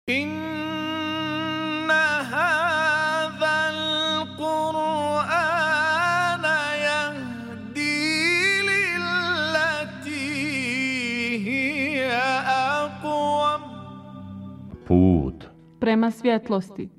Inna hadha al-Qur'ana yahdi lillati hiya aqwam. Put prema svjetlosti.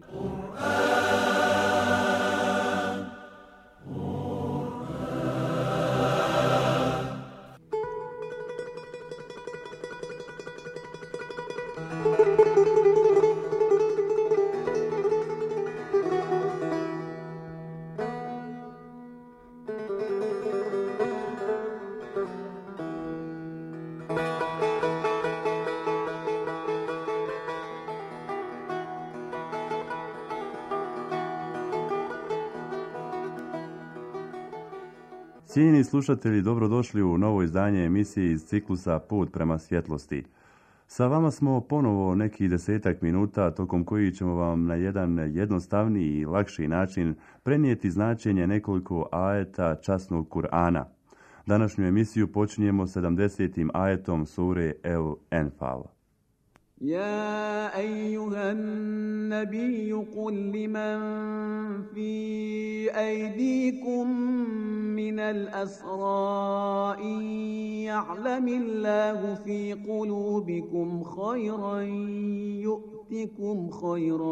Cijenjeni slušatelji, dobrodošli u novo izdanje emisije iz ciklusa Put prema svjetlosti. Sa vama smo ponovo nekih 10 minuta tokom koji ćemo vam na jedan jednostavniji i lakši način prenijeti značenje nekoliko ajeta časnog Kur'ana. Današnju emisiju počinjemo 70. ajetom sure El-Enfal. يا أيها النبي قل لمن في أيديكم من الأسرى إن يعلم الله في قلوبكم خيرا يؤتكم خيرا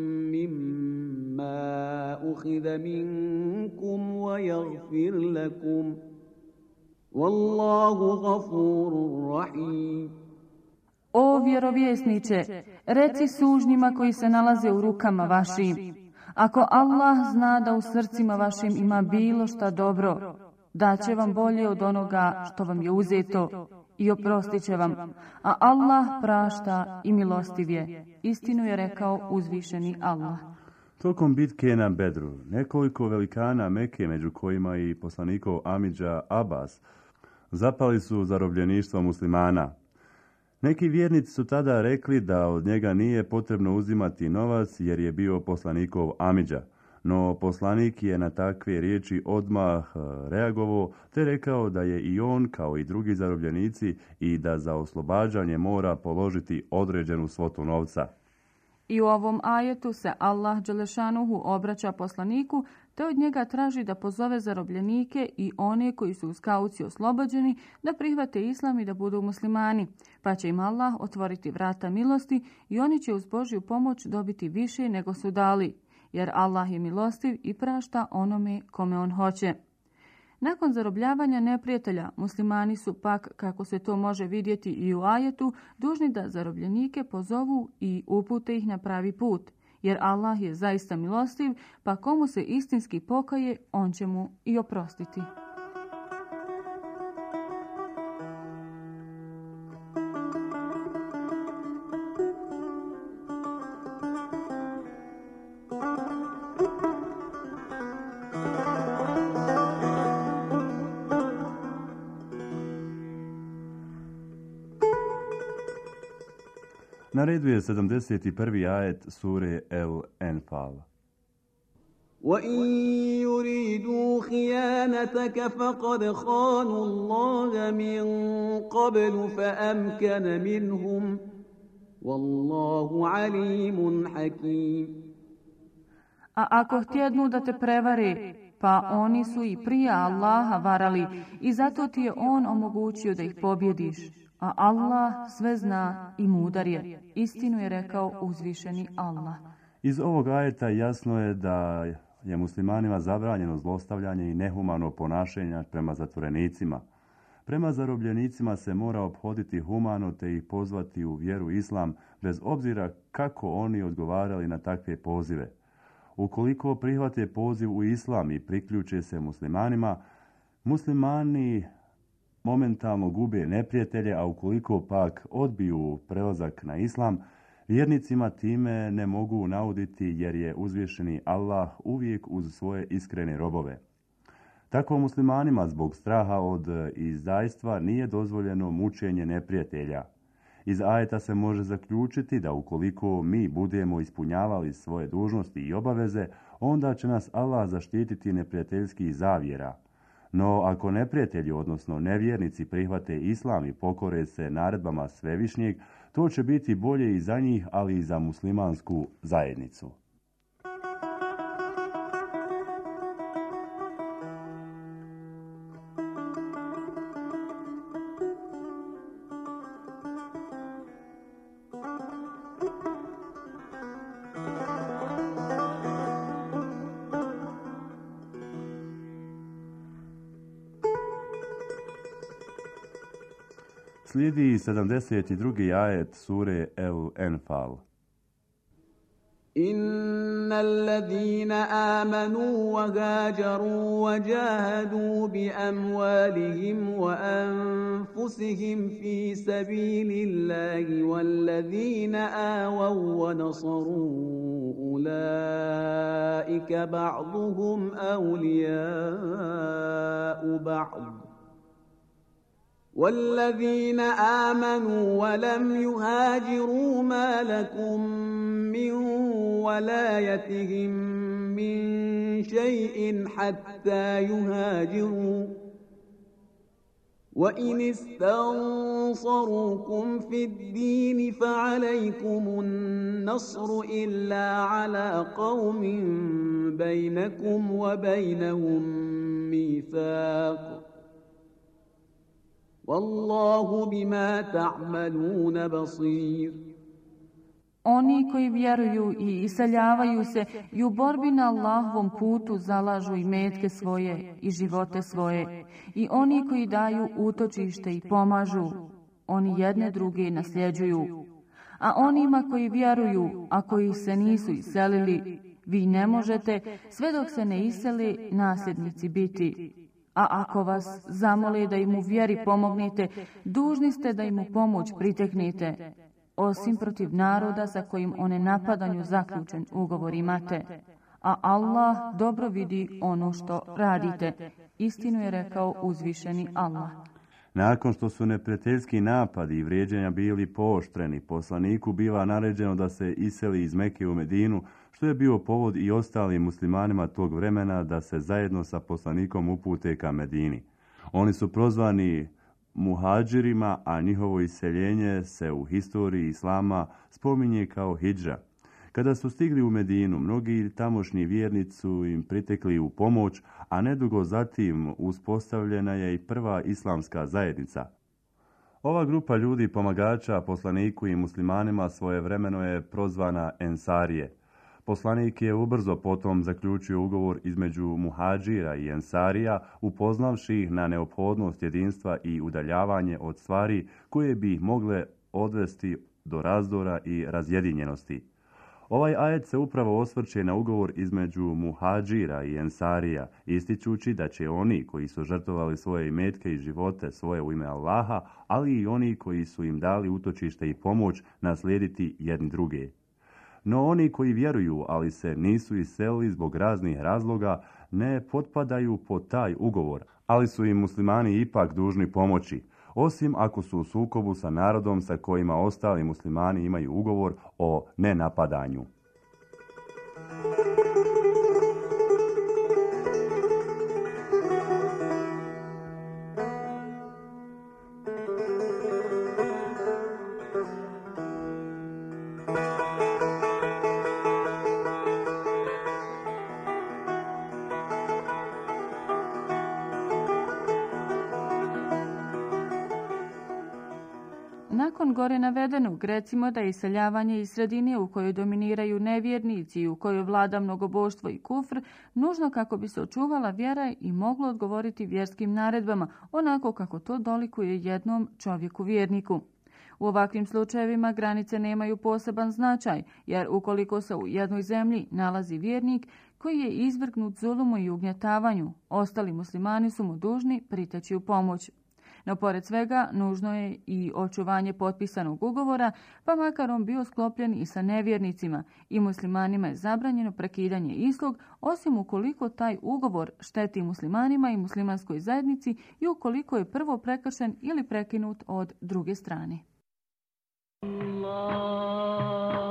مما أخذ منكم ويغفر لكم والله غفور رحيم. O vjerovjesniče, reci sužnjima koji se nalaze u rukama vašim, ako Allah zna da u srcima vašim ima bilo šta dobro, daće vam bolje od onoga što vam je uzeto i oprostit će vam, a Allah prašta i milostiv je. Istinu je rekao uzvišeni Allah. Tokom bitke na Bedru, nekoliko velikana Mekke, među kojima i poslanikov amidža Abbas, zapali su zarobljeništvo muslimana. Neki vjernici su tada rekli da od njega nije potrebno uzimati novac jer je bio poslanikov amidža, no poslanik je na takve riječi odmah reagovao te rekao da je i on kao i drugi zarobljenici i da za oslobađanje mora položiti određenu svotu novca. I u ovom ajetu se Allah dželešanuhu obraća poslaniku te od njega traži da pozove zarobljenike i one koji su uz kauciju oslobođeni da prihvate islam i da budu muslimani, pa će im Allah otvoriti vrata milosti i oni će uz Božju pomoć dobiti više nego su dali, jer Allah je milostiv i prašta onome kome on hoće. Nakon zarobljavanja neprijatelja, muslimani su pak, kako se to može vidjeti i u ajetu, dužni da zarobljenike pozovu i upute ih na pravi put, jer Allah je zaista milostiv, pa komu se istinski pokaje, on će mu i oprostiti. Na redu je 71. ajet sure El-Enfal. وَإِن يُرِيدُوا خِيَانَتَكَ فَقَدْ خَانُوا اللَّهَ مِن قَبْلُ فَأَمْكَنَ مِنْهُمْ وَاللَّهُ عَلِيمٌ حَكِيمٌ. A ako htjednu da te prevare, pa oni su i prije Allaha varali i zato ti je on omogućio da ih pobjediš. A Allah sve zna i mudar je. Istinu je rekao uzvišeni Allah. Iz ovog ajeta jasno je da je muslimanima zabranjeno zlostavljanje i nehumano ponašanje prema zatvorenicima. Prema zarobljenicima se mora ophoditi humano te ih pozvati u vjeru islam, bez obzira kako oni odgovarali na takve pozive. Ukoliko prihvate poziv u islam i priključe se muslimanima, muslimani momentalno gube neprijatelje, a ukoliko pak odbiju prelazak na islam, vjernicima time ne mogu nauditi jer je uzvišeni Allah uvijek uz svoje iskrene robove. Tako muslimanima zbog straha od izdajstva nije dozvoljeno mučenje neprijatelja. Iz ajeta se može zaključiti da ukoliko mi budemo ispunjavali svoje dužnosti i obaveze, onda će nas Allah zaštititi neprijateljskih zavjera. No ako neprijatelji, odnosno nevjernici, prihvate islam i pokore se naredbama Svevišnjeg, to će biti bolje i za njih, ali i za muslimansku zajednicu. Slijedi 72. ajet sure El-Enfal. إن الذين آمنوا وهاجروا وجاهدوا بأموالهم وأنفسهم في سبيل الله والذين آووا ونصروا أولئك بعضهم أولياء بعض والذين آمنوا ولم يهاجروا ما لكم من ولايتهم من شيء حتى يهاجروا وإن استنصروكم في الدين فعليكم النصر إلا على قوم بينكم وبينهم ميثاق والله بما تعملون بصير. Oni koji vjeruju i iseljavaju se i u borbi na Allahovom putu zalažu i metke svoje i živote svoje, i oni koji daju utočište i pomažu, oni jedne druge nasljeđuju. A onima koji vjeruju, a koji se nisu iselili, vi ne možete, sve dok se ne iseli, nasljednici biti. A ako vas zamole da im u vjeri pomognete, dužni ste da im u pomoć priteknete, osim protiv naroda sa kojim o nenapadanju zaključen ugovor imate. A Allah dobro vidi ono što radite. Istinu je rekao uzvišeni Allah. Nakon što su neprijateljski napadi i vrijeđanja bili pooštreni, poslaniku biva naređeno da se iseli iz Mekke u Medinu, što je bio povod i ostalim muslimanima tog vremena da se zajedno sa poslanikom upute ka Medini. Oni su prozvani muhadžirima, a njihovo iseljenje se u historiji islama spominje kao hidža. Kada su stigli u Medinu, mnogi tamošnji vjernici su im pritekli u pomoć, a nedugo zatim uspostavljena je i prva islamska zajednica. Ova grupa ljudi pomagača poslaniku i muslimanima svojevremeno je prozvana Ensarije. Poslanik je ubrzo potom zaključio ugovor između muhadžira i ensarija, upoznavši ih na neophodnost jedinstva i udaljavanje od stvari koje bi ih mogle odvesti do razdora i razjedinjenosti. Ovaj ajet se upravo osvrće na ugovor između muhadžira i ensarija, ističući da će oni koji su žrtvovali svoje imetke i živote svoje u ime Allaha, ali i oni koji su im dali utočište i pomoć, naslijediti jedni druge. No oni koji vjeruju, ali se nisu iselili zbog raznih razloga, ne potpadaju pod taj ugovor, ali su im muslimani ipak dužni pomoći, osim ako su u sukobu sa narodom sa kojima ostali muslimani imaju ugovor o nenapadanju. Nakon gore navedenog, recimo da je iseljavanje iz sredine u kojoj dominiraju nevjernici i u kojoj vlada mnogoboštvo i kufr, nužno kako bi se očuvala vjera i moglo odgovoriti vjerskim naredbama, onako kako to dolikuje jednom čovjeku vjerniku. U ovakvim slučajevima granice nemaju poseban značaj, jer ukoliko se u jednoj zemlji nalazi vjernik koji je izvrgnut zulumu i ugnjetavanju, ostali muslimani su mu dužni priteći u pomoć. No, pored svega, nužno je i očuvanje potpisanog ugovora, pa makar on bio sklopljen i sa nevjernicima, i muslimanima je zabranjeno prekidanje istog, osim ukoliko taj ugovor šteti muslimanima i muslimanskoj zajednici i ukoliko je prvo prekršen ili prekinut od druge strane. Allah